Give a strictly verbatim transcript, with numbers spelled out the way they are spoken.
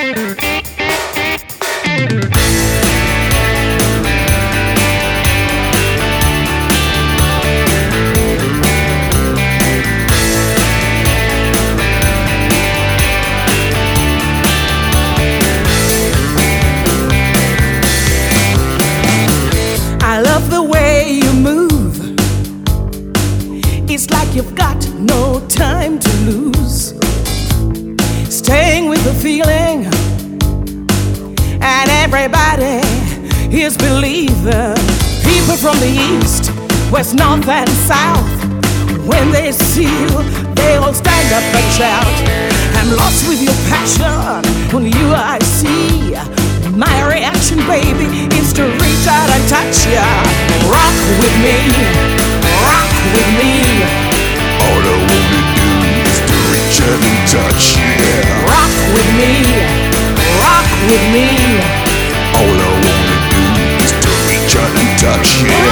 I love the way you move. It's like you've got no time to lose. Staying with the feeling, and everybody is believer. People from the east, west, north and south, when they see you, they all stand up and shout. I'm lost with your passion, on you I see. My reaction, baby, is to reach out and touch ya. Rock with me, rock with me. All I wanna do is to reach out and touch ya. Rock with me, rock with me. All I wanna do is to reach out and touch ya.